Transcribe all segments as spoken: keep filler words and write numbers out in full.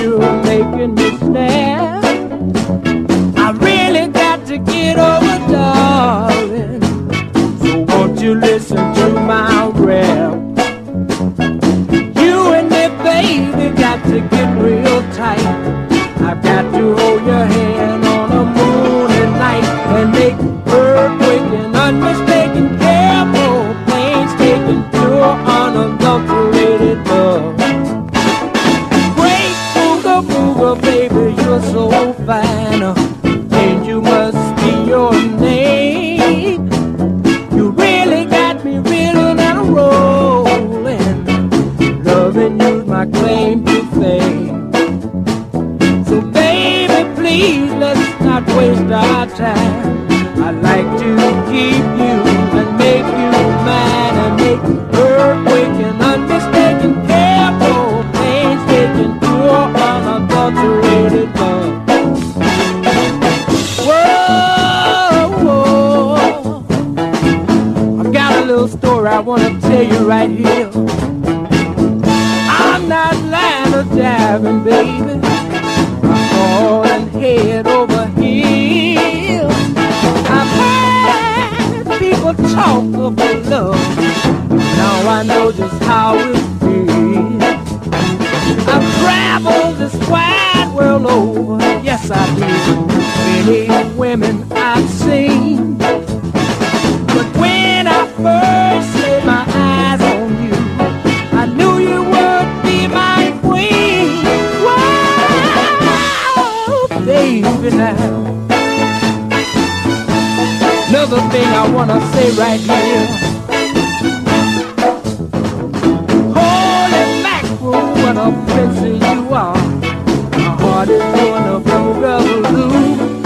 you're making me snap. I really got to get over, darling. So won't you listen to my rap? You and me, baby, got to get real tight. I've got to hold your hand on a moonlit night and make earthquake and unmistaken careful planes taking pure unadulterated love. Great booga booga, baby, you're so fine, and you must be your name. You really got me reeling and rolling. Loving you's my claim to fame. So baby, please, let's not waste our time. I'd like to keep you and make you mine and make earthquake and unmistaken careful pains taking pure unadulterated love. Whoa, whoa. I've got a little story I want to tell you right here. I'm not lying or diving, baby. I'm falling head over heels. I've heard people talk of love. Now I know just how it feels. I've traveled this wide world over. Yes, I did. Many women I've seen. But when I first laid my eyes on you, I knew you would be my queen. Wow, baby, now. Another thing I wanna say right here. Holy mackerel, what a princess you are. My heart is doing a boogaloo.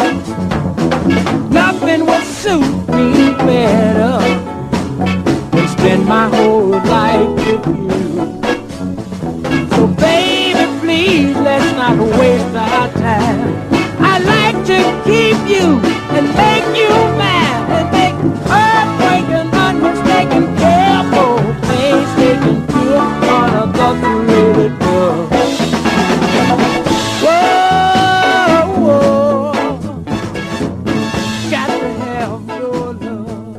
Nothing would suit me better than spend my whole life with you. So baby, please, let's not waste our time. I like to keep you and make you mine and make earthquake and unmistaken careful things taking pure unadulterated love. Whoa, whoa, got to have your love.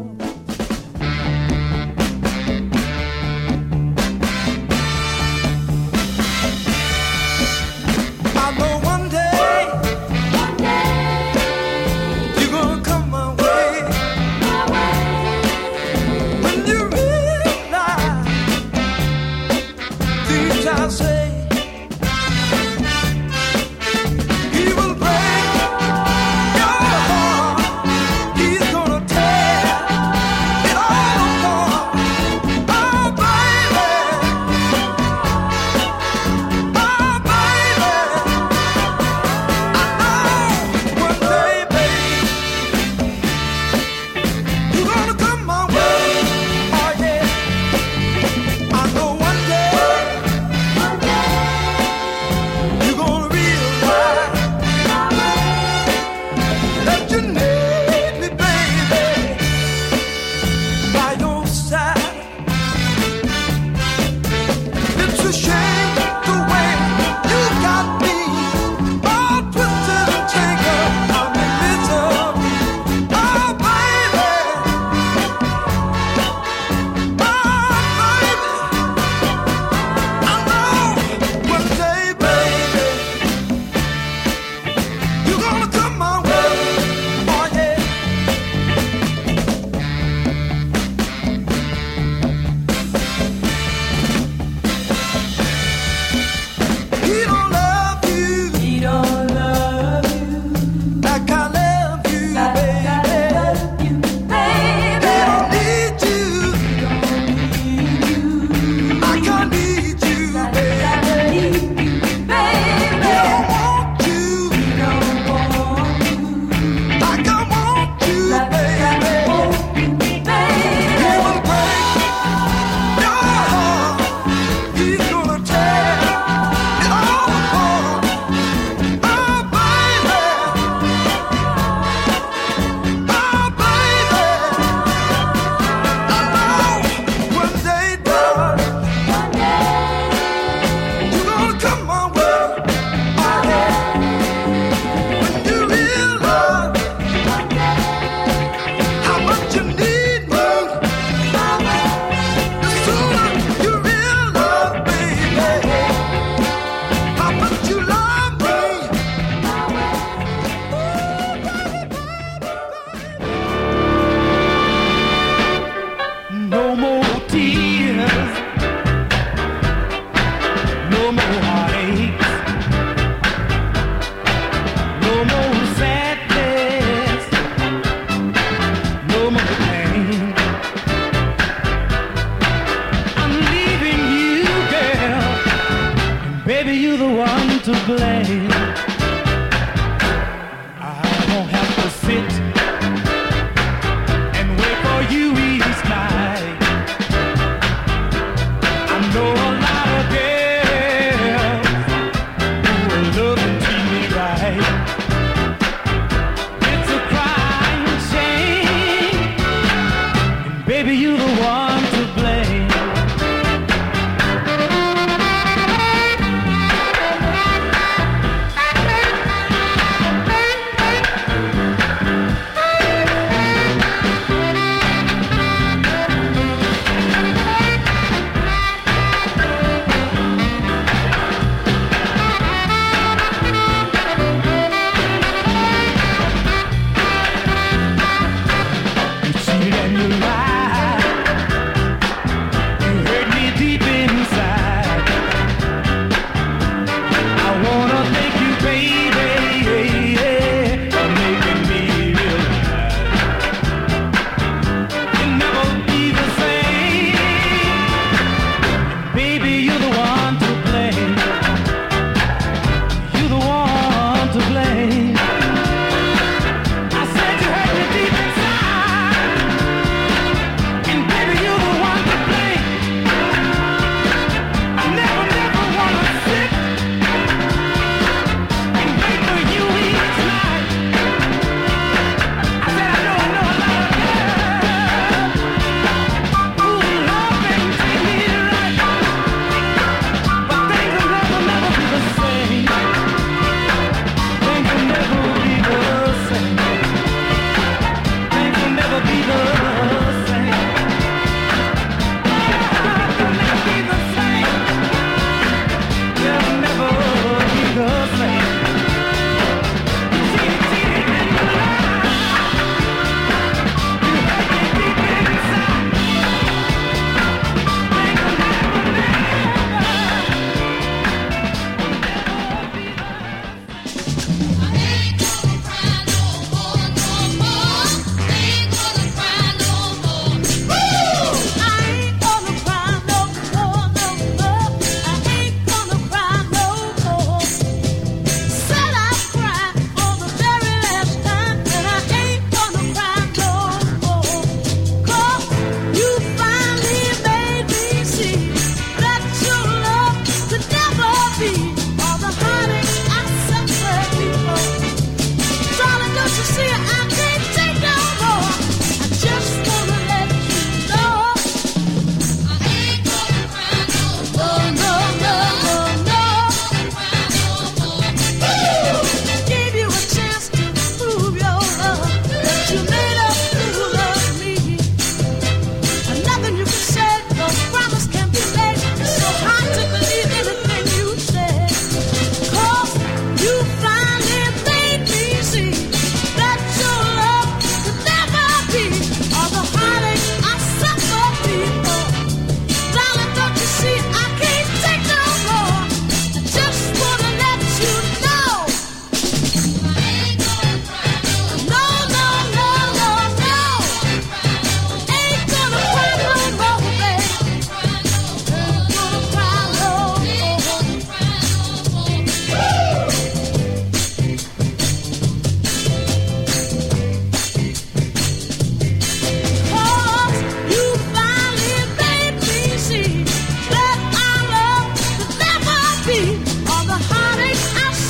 On the heartache I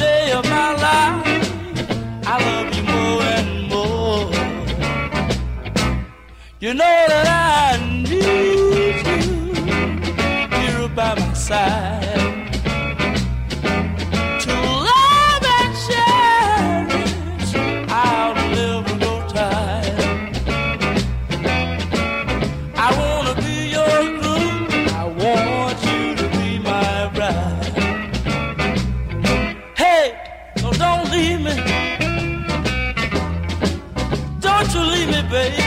day of my life, I love you more and more. You know that I need you here by my side. To love and cherish, I'll never go tired. I wanna be your groom, I want you to be my bride. Hey, no, don't leave me. Don't you leave me, baby.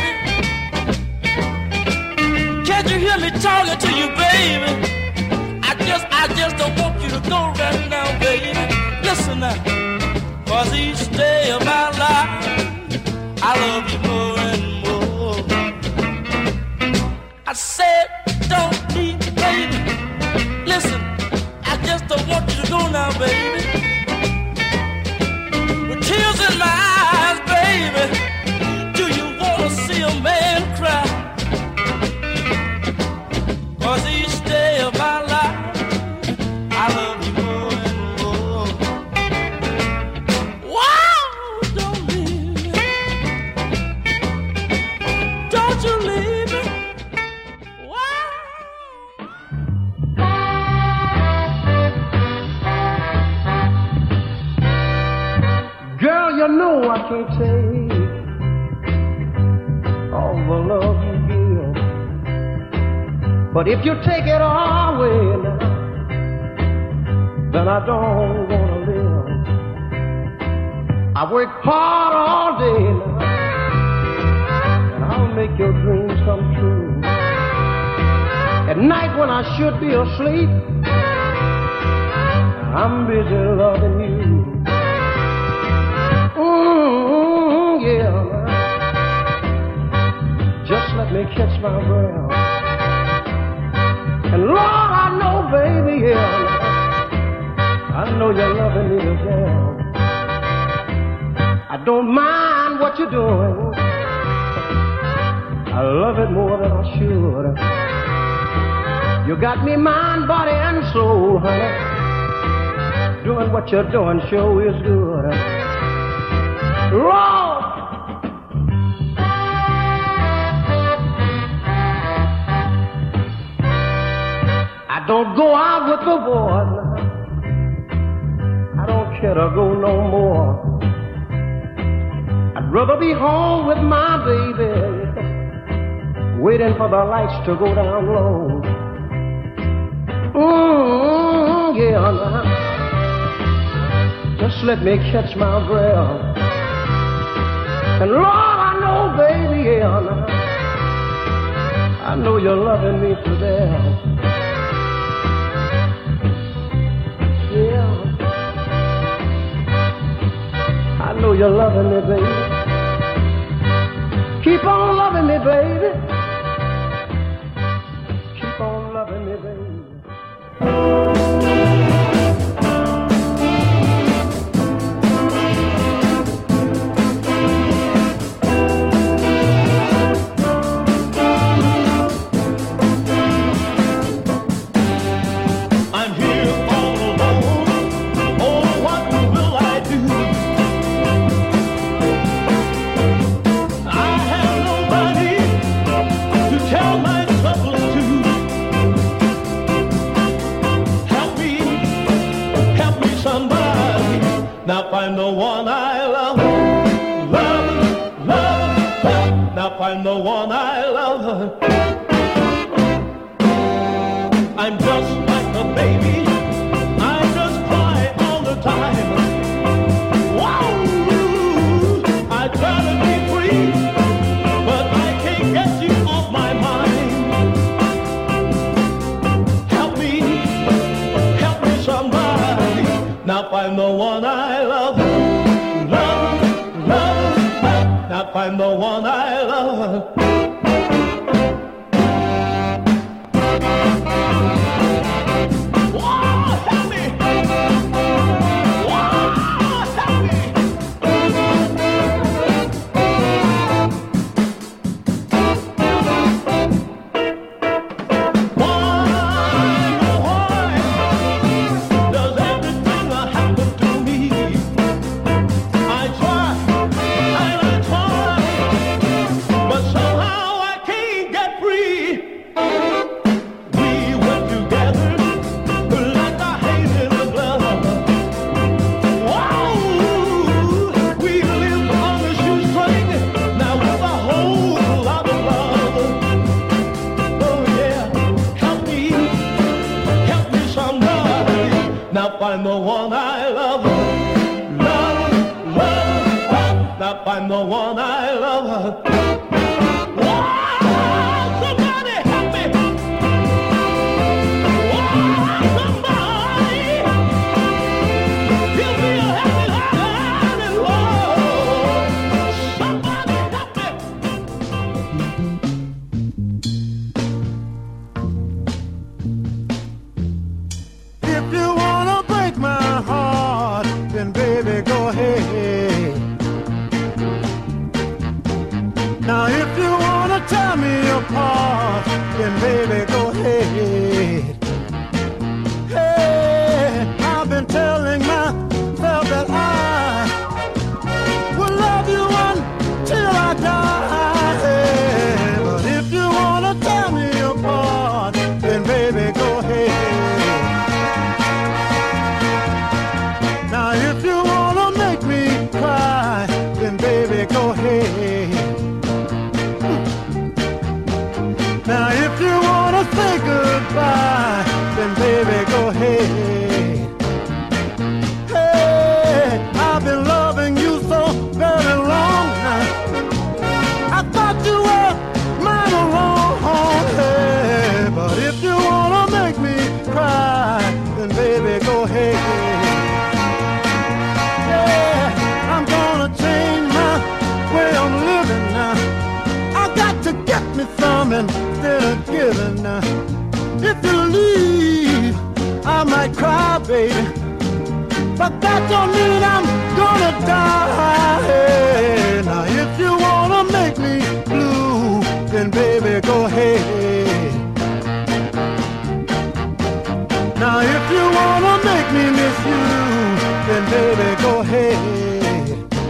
Can't you hear me talking to you, baby? I just, I just don't want you to go right now, baby. Listen now, 'cause each day of my life, I love you more and more. I said, don't leave me, baby. Listen, I just don't want you to go now, baby. With tears in my eyes, baby, do you wanna see a man cry? 'Cause each day of my life, I love you more and more. Wow, don't leave me. Don't you leave me. Wow. Girl, you know I can't take all the love you give. But if you take it all away now, then I don't wanna live. I work hard all day now, and I'll make your dreams come true. At night when I should be asleep, I'm busy loving you. Mm, yeah. Just let me catch my breath. And Lord, I know, baby, yeah, I know you're loving me as well. I don't mind what you're doing. I love it more than I should. You got me mind, body, and soul, honey. Doing what you're doing sure is good. Lord, I don't go out with the boys. I don't care to go no more. I'd rather be home with my baby, waiting for the lights to go down low. Mm, yeah, now. Just let me catch my breath. And Lord, I know, baby, yeah, now. I know you're loving me to death. Yeah, I know you're loving me, baby. Keep on loving me, baby. Keep on loving me, baby. Now find the one I love, love, love, love. Now find the one I love. I'm just like a baby, I just cry all the time. Wow, I try to be free, but I can't get you off my mind. Help me, help me somebody. Now find the one I love, love, love, love. Now find the one I love. Me find the one I love. Whoa, somebody help me. Whoa, somebody give me a helping hand and whoa, somebody help me. If you wanna break my heart, then baby go ahead. Now if you wanna tear me apart, then baby go ahead. Hey, I've been telling myself that I will love you until I die. But if you wanna tear me apart, then baby go ahead. Now if you wanna make me cry, then baby go ahead. Now if you wanna say goodbye, then baby go ahead. Hey, I've been loving you so very long now. I thought you were mine alone. Hey, but if you wanna make me cry, then baby go ahead. Yeah, I'm gonna change my way of living now. I got to get me some instead of giving now. If you leave, I might cry, baby, but that don't mean I'm gonna die. Now if you wanna make me blue, then baby go ahead. Now if you wanna make me miss you, then baby go ahead.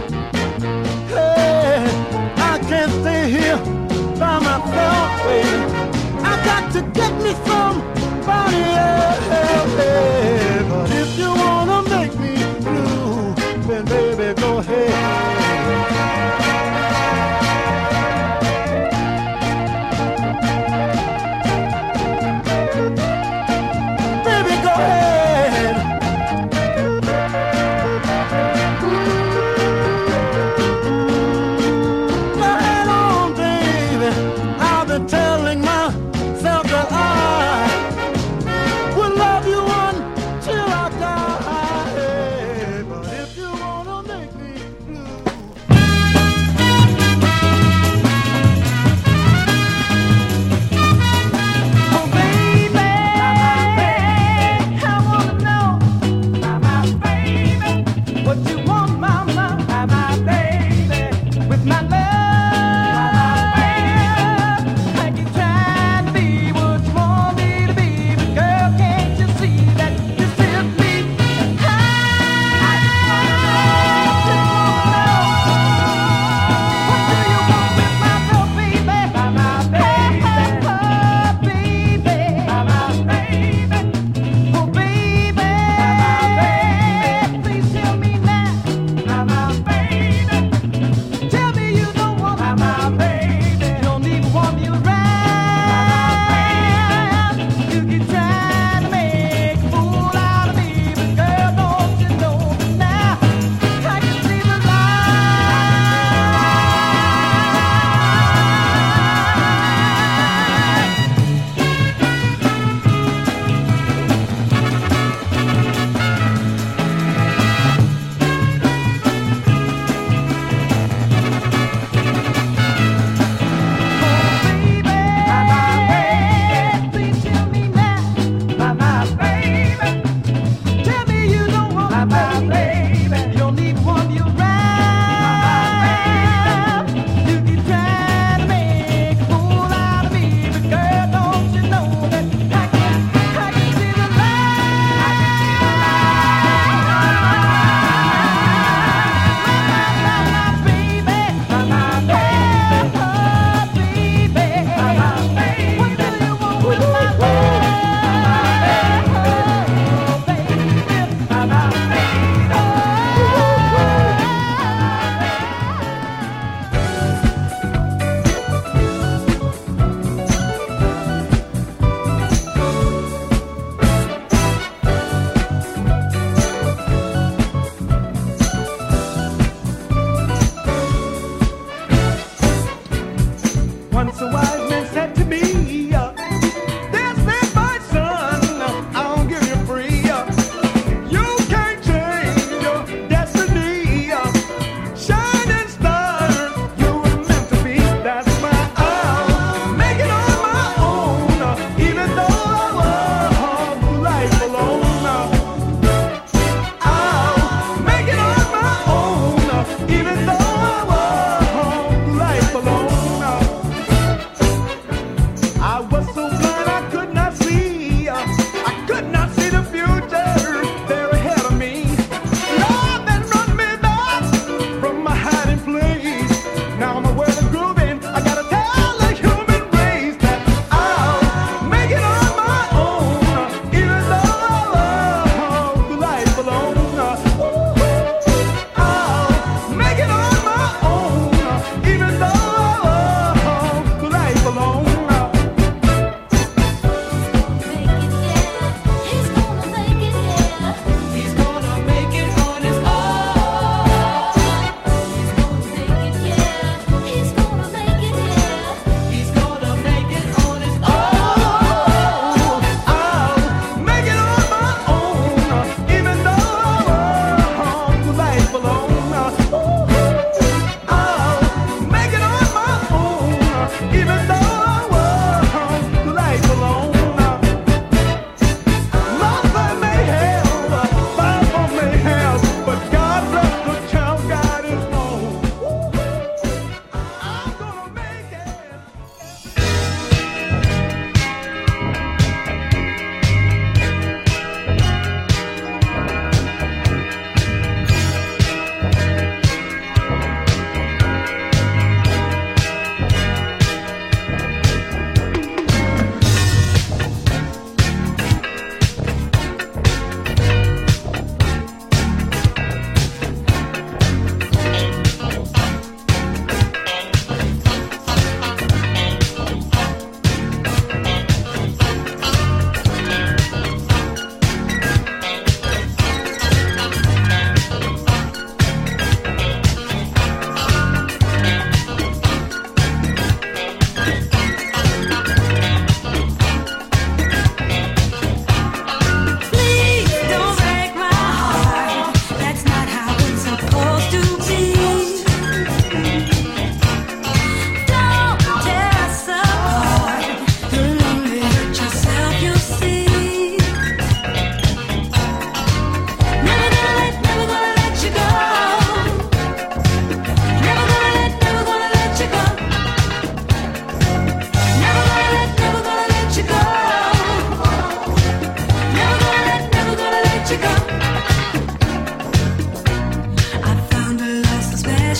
Hey, I can't stay here by myself, baby. I got to get me somebody else. Hey, but if you wanna make me blue, then baby go ahead. Baby, go ahead. Go ahead on, baby. I've been telling myself that I will love you until I die. But if you wanna make me blue. Oh, baby, I wanna know, my baby, what you want, mama, my baby, with my love. I keep trying to be what you want me to be, but girl, can't you see that you strip me? I just wanna know, what do you want with my love, baby? My baby, baby, my baby, oh baby, please tell me now.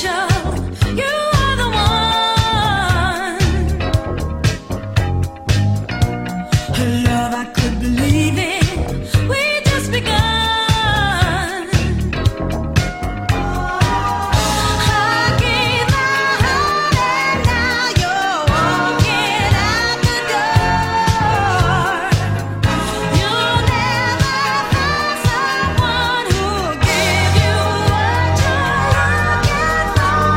Someone who'll give you what you're looking for.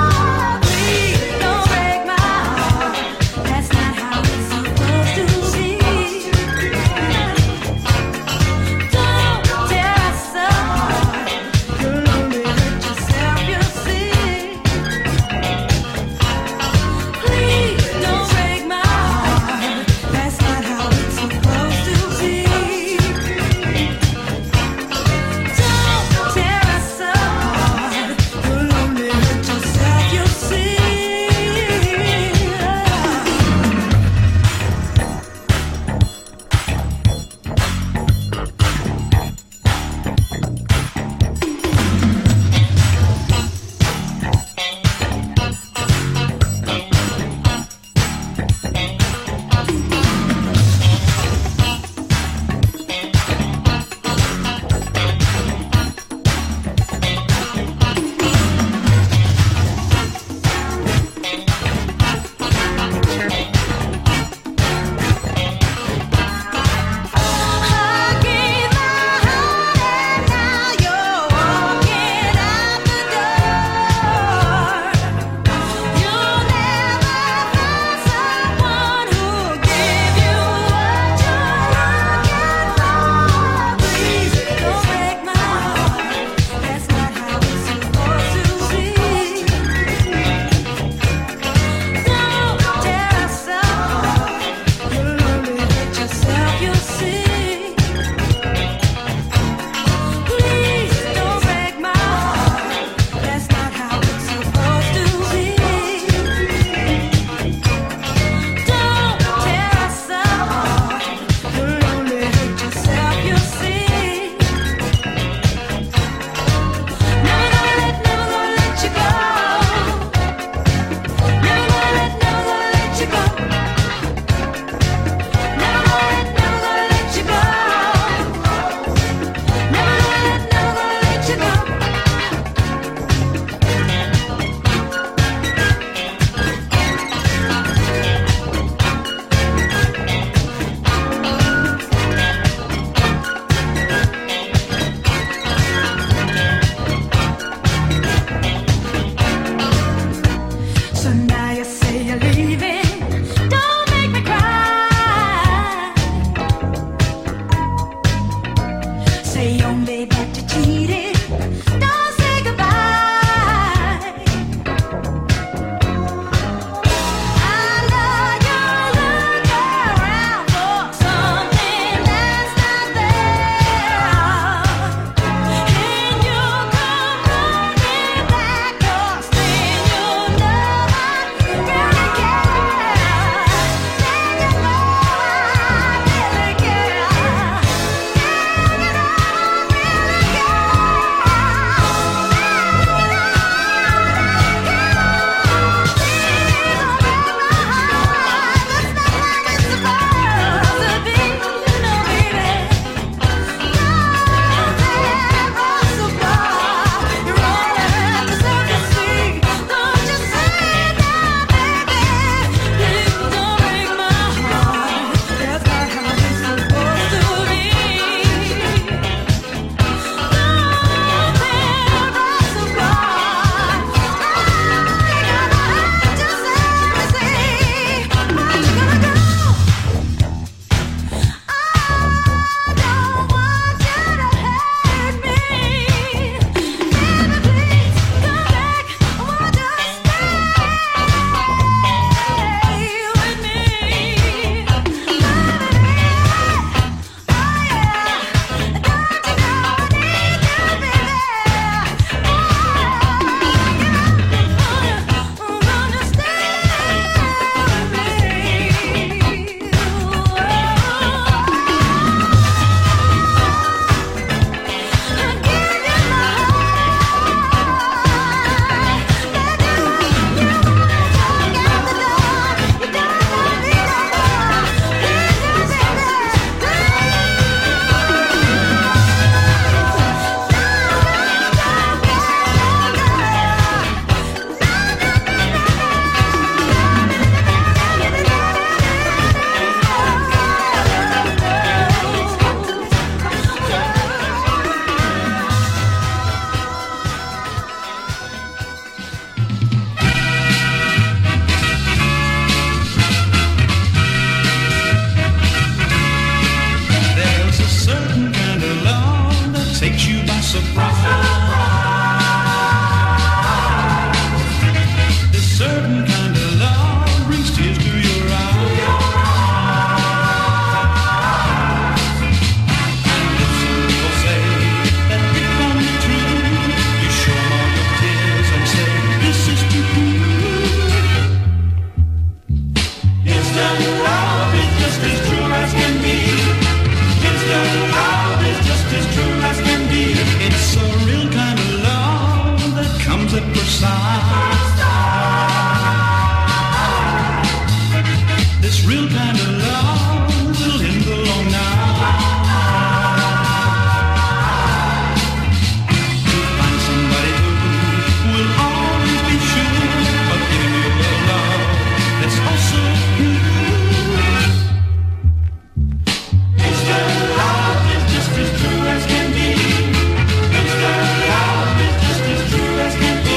comes at first sight. This real kind of love will end the long night. To find somebody who will always be sure of giving you a love that's also pure. Mister Love is just as true as can be. Mister Love is just as true as can be.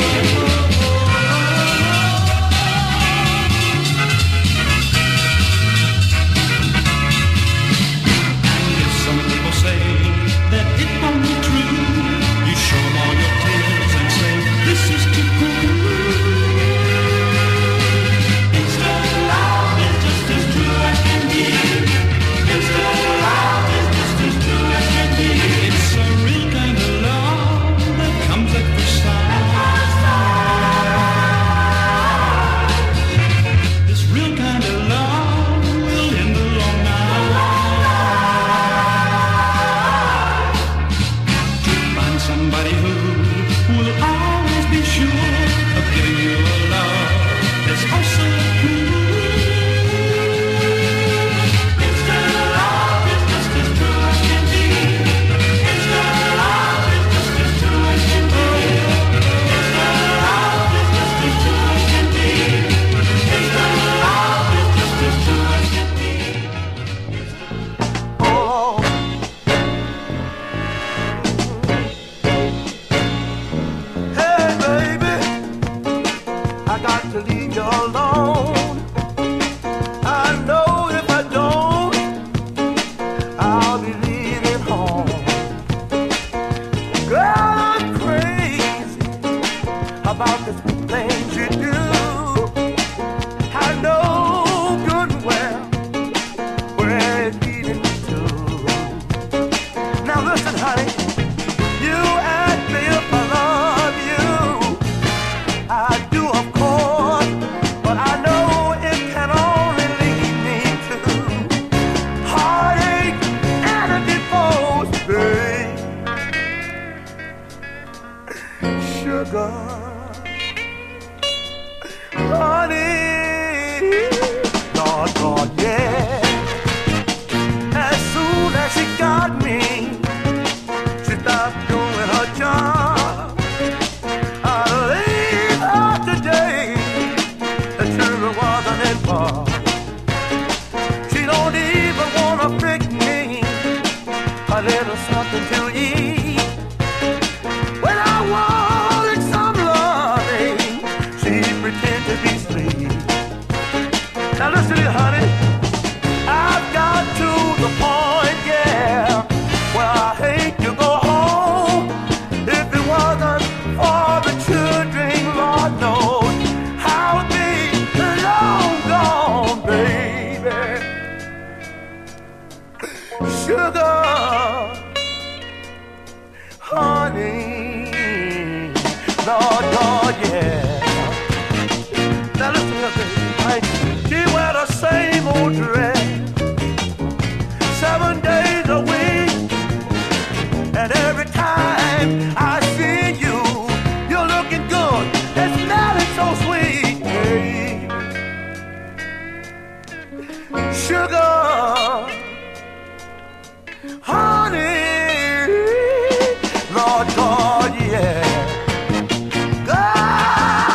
Lord God, yeah. God.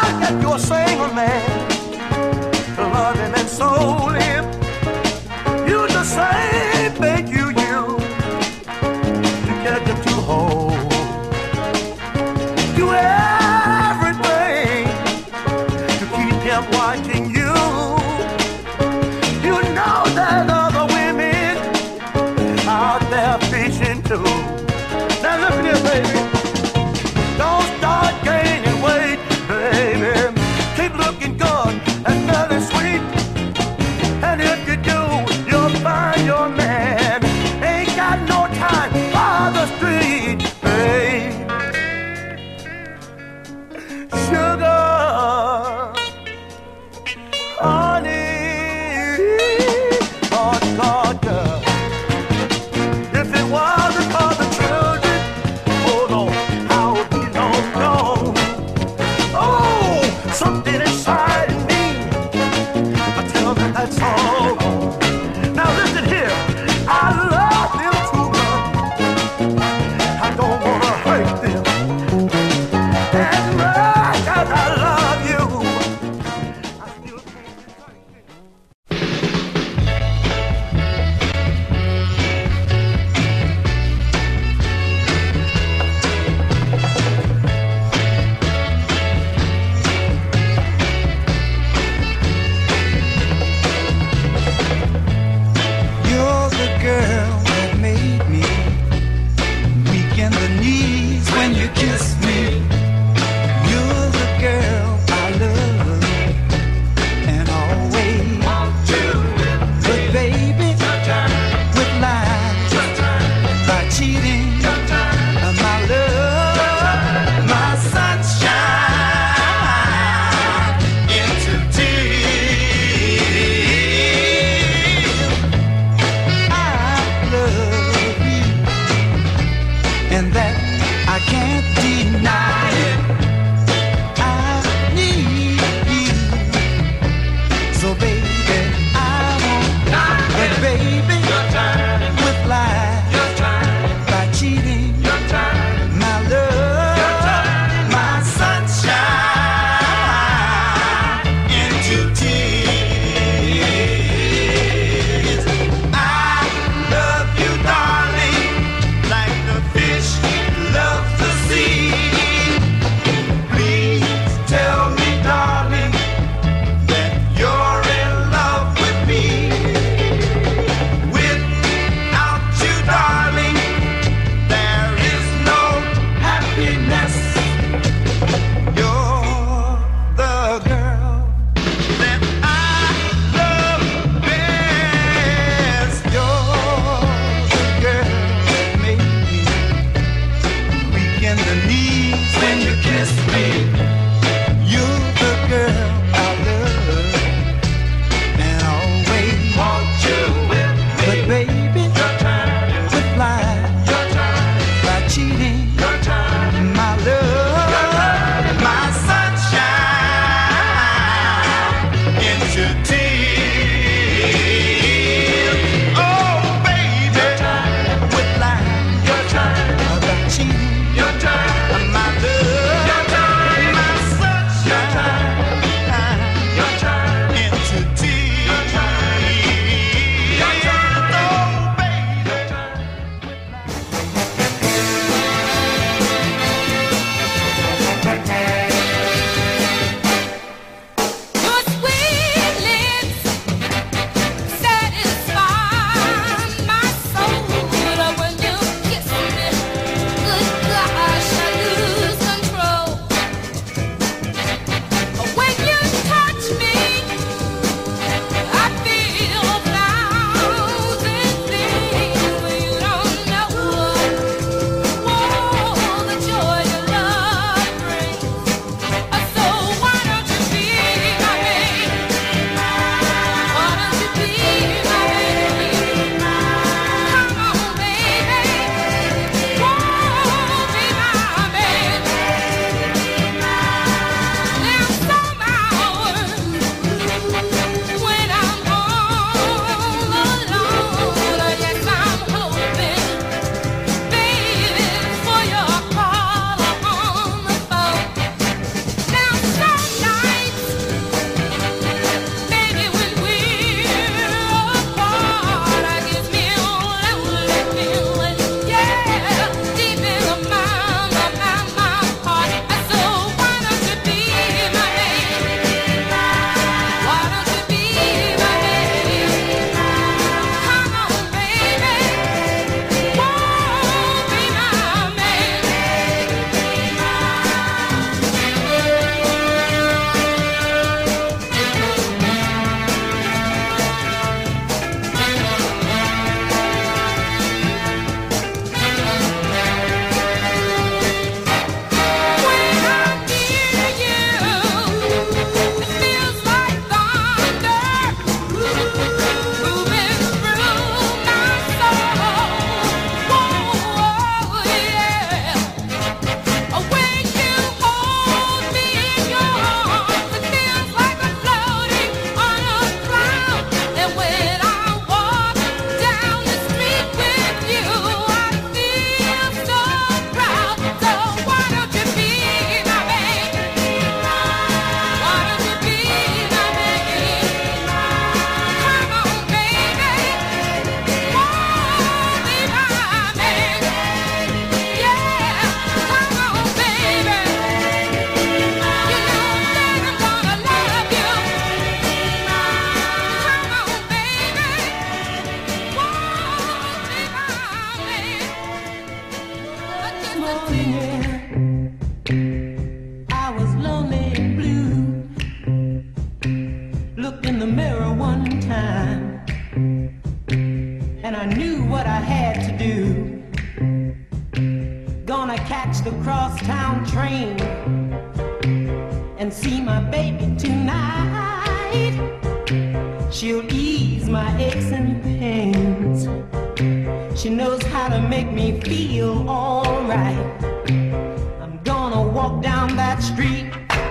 catch the crosstown train and see my baby tonight. She'll ease my aches and pains. She knows how to make me feel alright. I'm gonna walk down that street,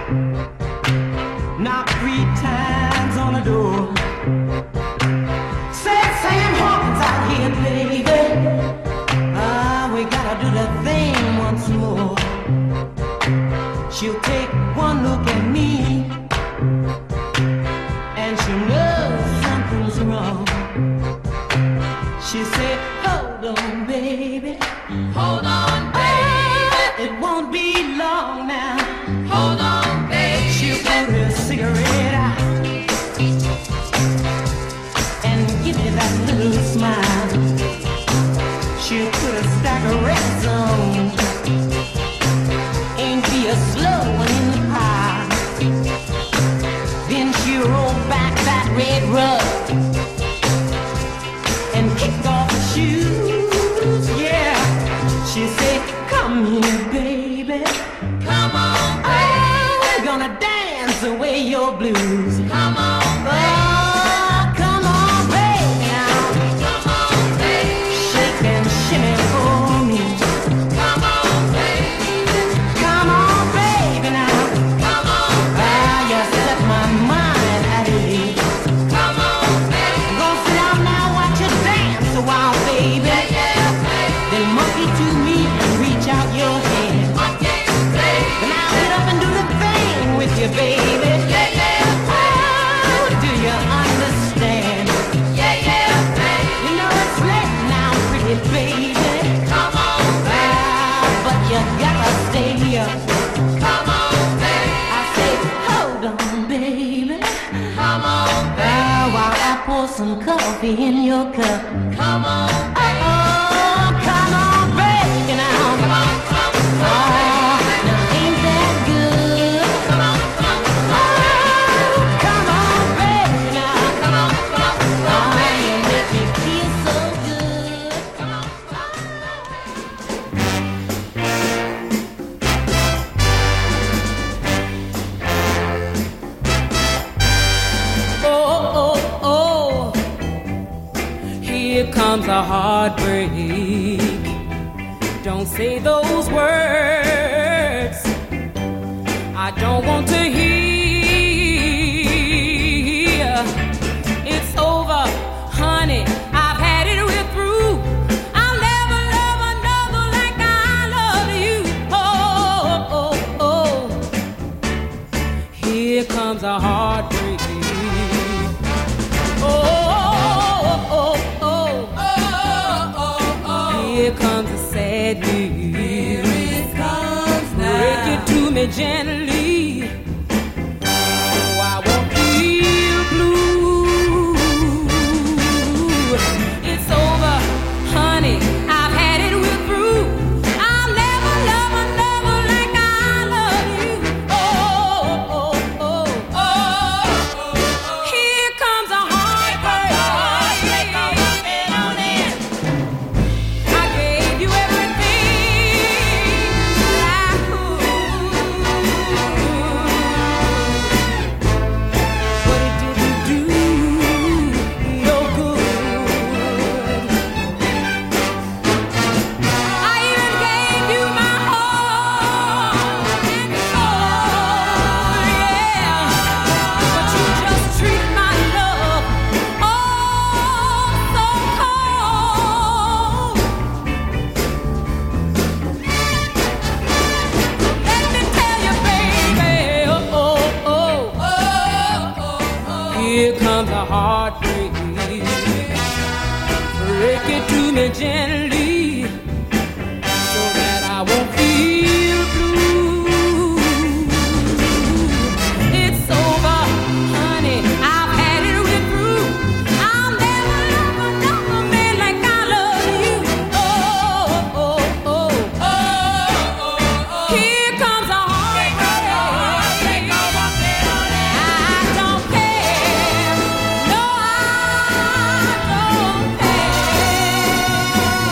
knock three times on the door. Say, Sam Hawkins out here, baby. Ah, we gotta do the thing once more. She'll take one look at me and she'll know something's wrong. She said, hold on, baby. Hold on, baby. Oh, it won't be long now. Hold on, baby. She'll put her cigarette out and give me that little smile. She'll put a stack of reds on, ain't be a slow one in the pile. Then she'll roll back that red rug and kick off her shoes, yeah. She said, come here, baby. Come on, baby. Oh, we're gonna dance away your blues. Come on, baby. Oh, come on, baby. Now. Come on, baby. Shake and shimmy for me. Come on, baby. Come on, baby, now. Come on, baby. Ah, you set my mind at ease. Come on, baby. Go sit down now, watch you dance a while, baby. Yeah, yeah, baby. Then monkey to me and reach out your hand. Monkey, baby. Then I'll get up and do the thing with you, baby. Yeah, yeah, baby. Oh, do you understand? Yeah, yeah, baby. You know it's late now, pretty baby. Come on, baby. Ah, but you gotta stay here. Come on, baby. I say, hold on, baby. Come on, baby. Ah, while I pour some coffee in your cup. Come on, baby. Oh, come on, baby, now. Come on, come on, oh, now ain't that good? Come on, come on, oh, come on, baby, now. Come on, come on, oh, you make me feel so good. Come on, Oh, oh, oh, here comes a heartbreak. Don't say those words I don't want to hear. It's over, honey, I've had it, we're through. I'll never love another like I love you. Oh, oh, oh, here comes a heartbreak. Oh, oh, oh, oh, oh, oh, here comes a sad news. Here it comes now. Break it to me gently. Oh, I won't feel blue. It's over, honey, I've had it, we're through. I'll never love another like I love you. Oh, oh, oh, oh, oh. Here comes a heartbreak. I gave you everything that I could. But it didn't do no good. I even gave you my heart and soul, yeah. But you just treat my love oh so cold. Let me tell you, baby, oh, oh, oh, oh, oh, here comes a heartbreak. Break it to me gently so that I won't feel blue. It's over, honey, I've had it, we're through. I'll never love another man like I love you. Oh, oh, oh, oh, oh. Here comes a heartbreak. I don't care. No, I don't care.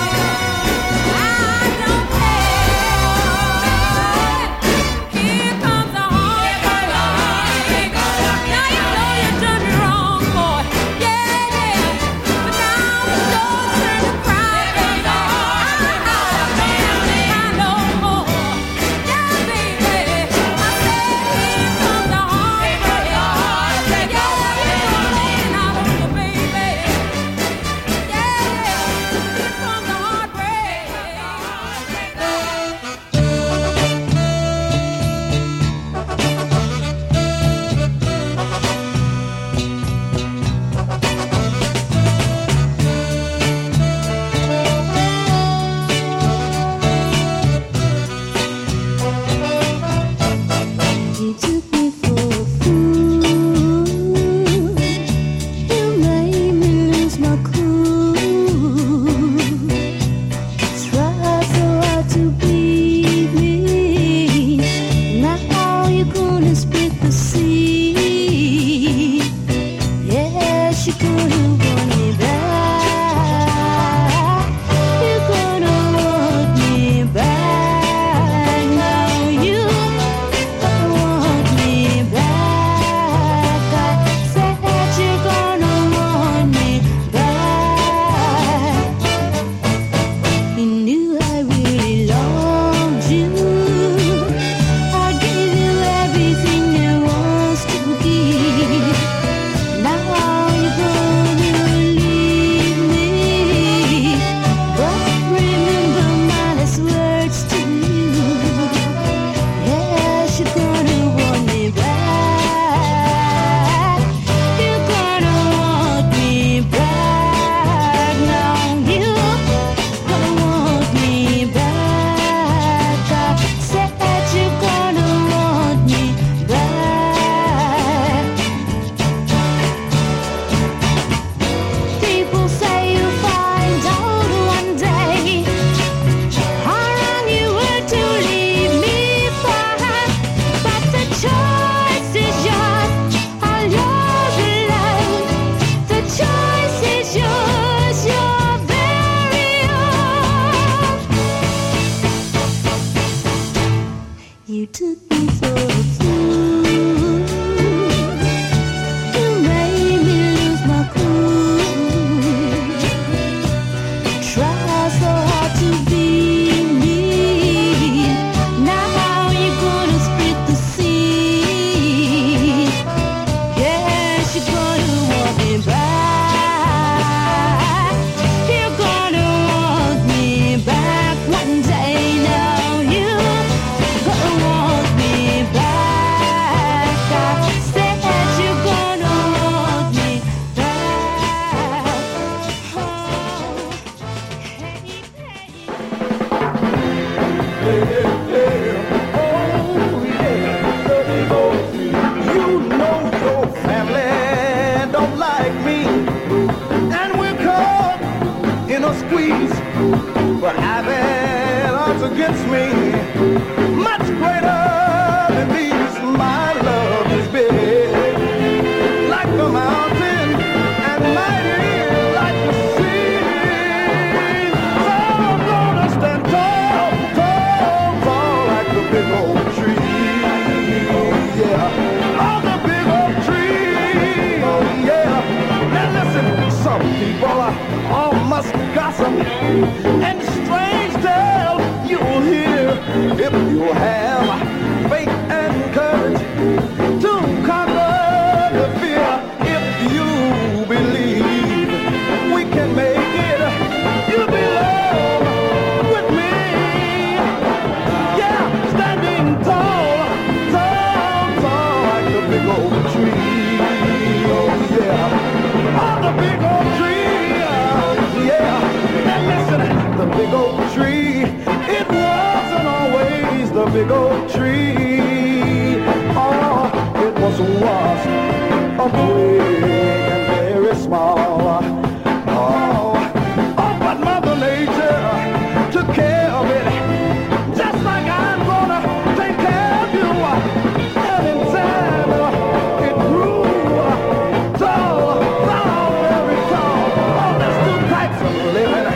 lonesome and strange tale you'll hear if you have faith and courage to conquer the fear. If you believe we can make it, you belong with me. Yeah, standing tall, tall, tall like the big old tree. Oh yeah, oh the big old tree. Yeah, and listen, the big old tree. It wasn't always the big old tree. Oh, it was once a big and very small. Oh, oh, but Mother Nature took care of it, just like I'm gonna take care of you. And in time, it grew tall, tall, very tall. Oh, there's two types of living.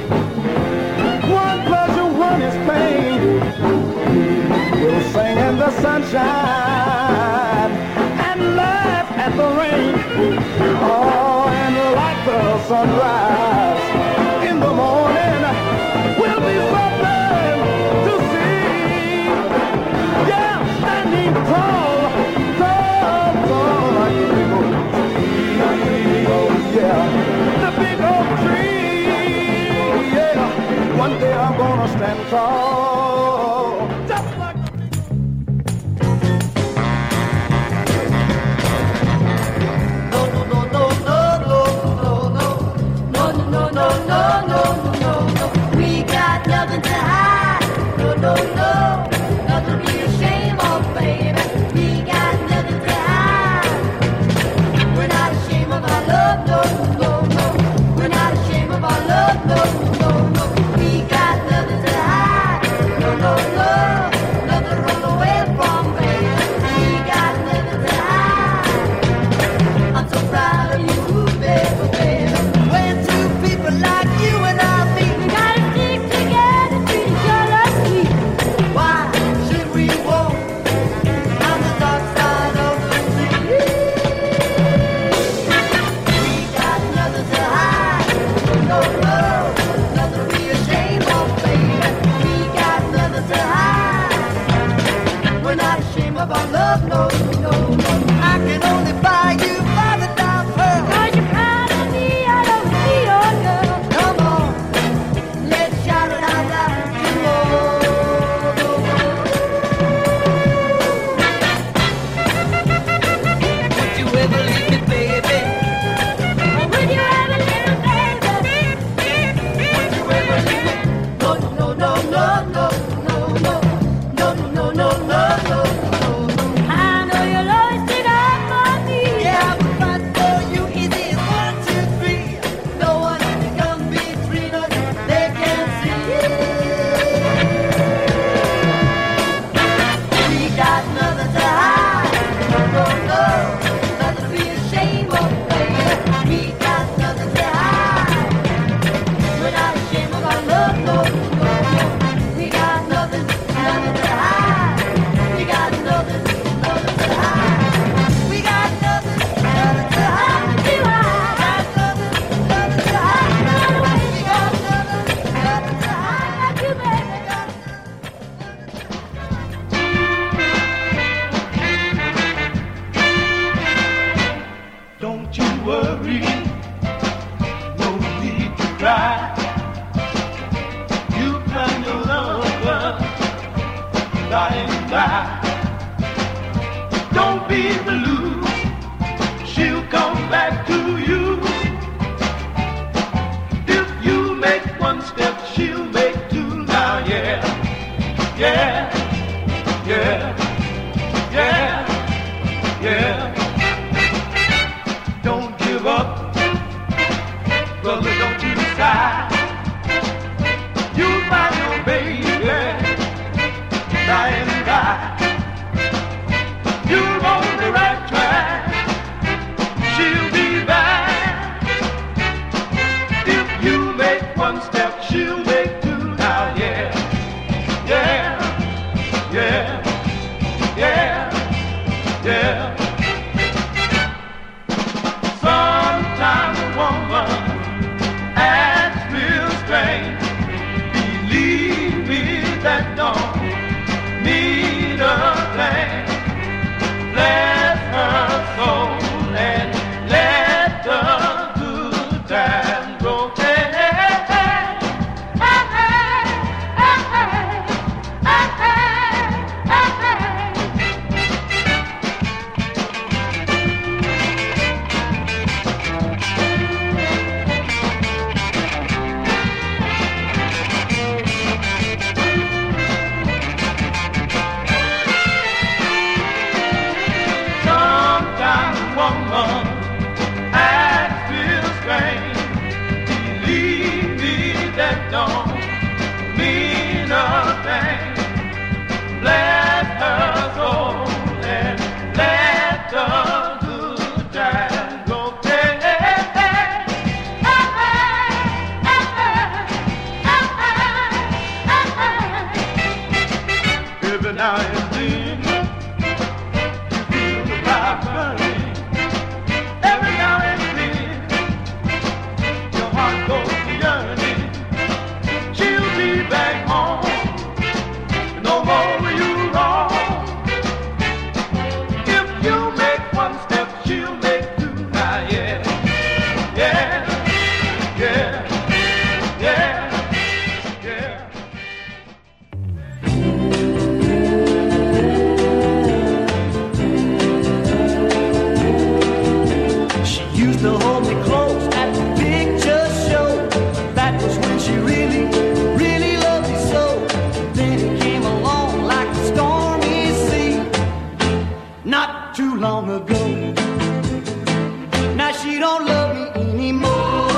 One pleasure, one is pain. We'll sing in the sunshine and laugh at the rain. Oh, and like the sunrise in the morning will be something to see. Yeah, standing tall, tall, tall like the big old tree. Oh yeah, the big old tree. Yeah, one day I'm gonna stand tall, just like. We got nothing to hide. No, no, no. Nothing to be ashamed of, baby. We got nothing to hide. We're not ashamed of our love. No, no, no. We're not ashamed of our love. No, no, no. We got nothing to hide. No, no, no. Nothing to run away from, baby. We got nothing to hide. I'm so proud of you, baby, baby. When two people like you and I meet, we gotta stick together, treat each other sweet. Why should we walk on the dark side of the street? We got nothing to hide, no, no, nothing to be ashamed of, baby. We got nothing to hide. We're not ashamed of our love, no, no, no. I can only buy you by the dime pearl. 'Cause you're proud of me, I don't see your girl. Come on, let's shout it out loud. Come on. Would you ever leave me, baby? Would you ever leave me, baby? Would you ever leave me? No, no, no, no, no, no, no, no, no, no, no, no, no. I know you'll always stick up for me. Yeah, I will fight for you. Easy as one, two, three. No one can come between us. They can see. We got nothing to hide. No, no, no. Nothing to be ashamed of, baby. We got nothing to hide. We're not ashamed of our love. No, no, no. We got nothing, nothing to hide. We got nothing, nothing to hide. We got nothing, nothing to hide. We got nothing, nothing to hide. We got nothing, nothing to hide. Like you, baby. Don't you worry, no need to cry. You find your lover lying by. Don't be blue, she'll come back to you. If you make one step, she'll make two. Now, yeah, yeah, yeah, yeah, yeah. Don't give up, brother, don't you sigh. You'll find your baby lying by. You're on the right track, she'll be back. If you make one step, she'll make two. Now, yeah, yeah, yeah, yeah, yeah. Sometimes a woman acts real woman and feel strange. Believe me, that don't mean a thing. Bless her soul and let the good times go. Every now and then you feel the fire burning. Every now and then your heart goes yearning. She'll be back home. No more will you wrong. If you make one step, she'll make two. Now, yeah, yeah, yeah, yeah, yeah. She used to hold me close at the picture show. That was when she really, really loved me so. Then it came along like a stormy sea, not too long ago. Now she don't love me anymore.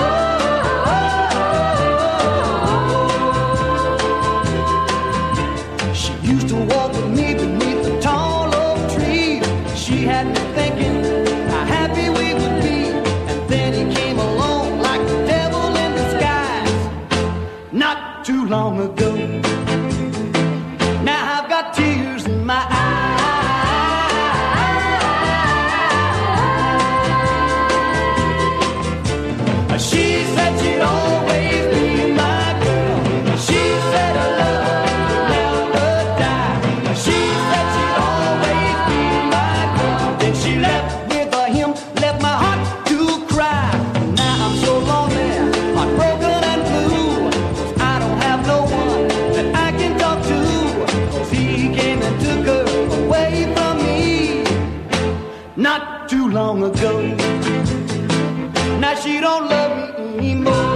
She used to walk with me beneath the tall oak tree. She had me thinking how happy we would be. And then he came along like the devil in disguise, not too long ago. Now I've got tears in my eyes. She said she'd always be my girl. She said her love would never die. She said she'd always be my girl. Then she left with a him, left my heart to cry. Now I'm so lonely, heartbroken and blue. 'Cause I don't have no one that I can talk to. 'Cause he came and took her away from me not too long ago. Now she don't love me anymore.